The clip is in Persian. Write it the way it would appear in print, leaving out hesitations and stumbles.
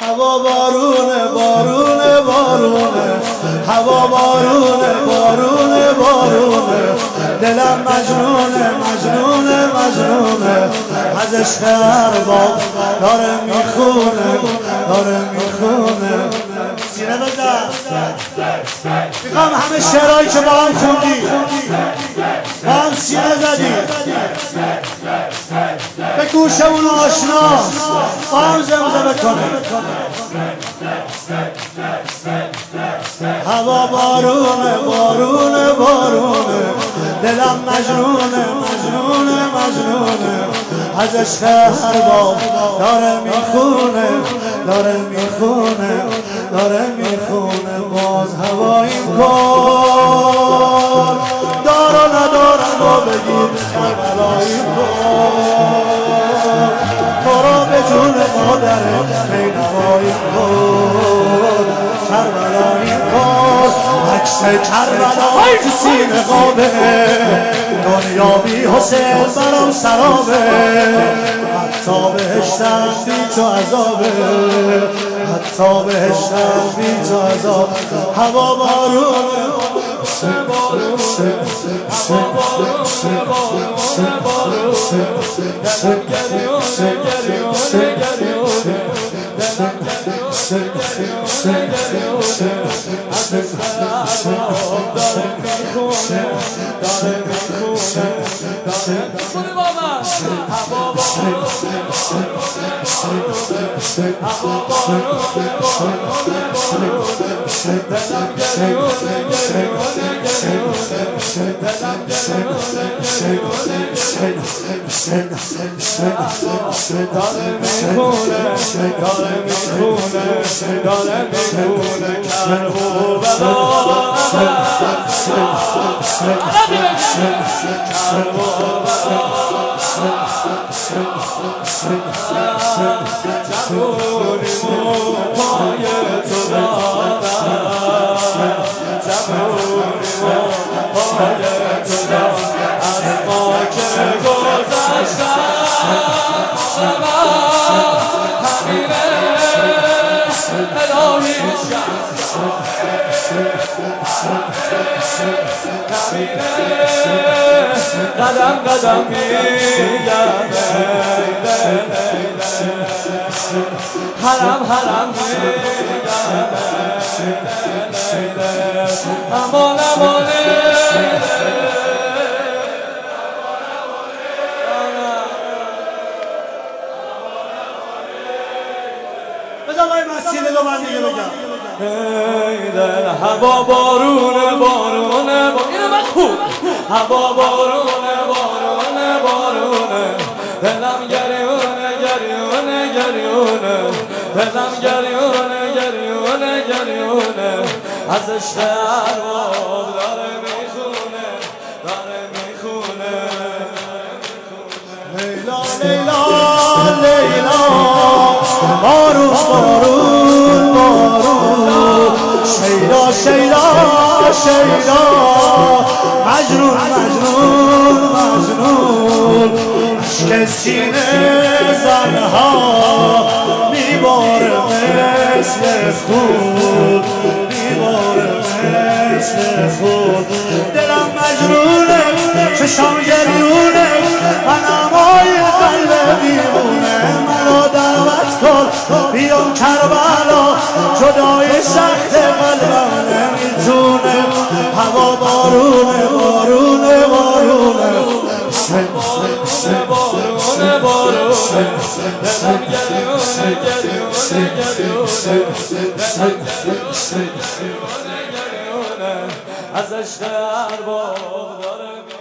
هوا بارونه بارونه بارونه، هوا بارونه بارونه بارونه، دلم مجنونه مجنونه مجنونه، از عشق ارباب داره میخونه داره میخونه. سینه بزن. میخوام همه شعرهایی که با هم خوندی با هم سینه زدی به گوشمون آشنا با هم زمزمه کنه. هوا بارونه بارونه بارونه، دلم مجنونه مجنونه مجنونه، از عشق ارباب داره میخونه داره میخونه داره میخونه. باز هواییم کن دار و ندارم و بگیر کربلاییم کن، تو را به جون مادر بینواییم کن، کربلاییم کن. عکس کربلا تو سینه قابه، دنیا بی حسین برام سرابه، حتی بهشتم بی تو عذابه، حتی بهشتم بی تو عذاب. هوا بارونه قدم قدم میگم حرم حرم میگم امان امان. بذار باید مسیله دو من دیگه بگم. هوا بارونه بارونه اینو من خوب. هوا بارونه بارونه بارونه، دلم گریونه گریونه گریونه، دلم گریونه گریونه گریونه، از عشق ارباب داره میخونه داره میخونه. لیلا لیلا لیلا، بارون بارون بارون، شیدا شیدا شیدا، مجنون مجنون مجنون، عشق سینه زنها میباره مثل خون میباره مثل خون. دلم مجنونه چشام گریونه، منمای قلب دیوونه، منو دعوت کن بیام کربلا، جدای سخت قلبم نمیتونه. هوا بارونه بارونه بارونه بارونه بارونه، دلم گریونه گریونه گریونه، از عشق ارباب داره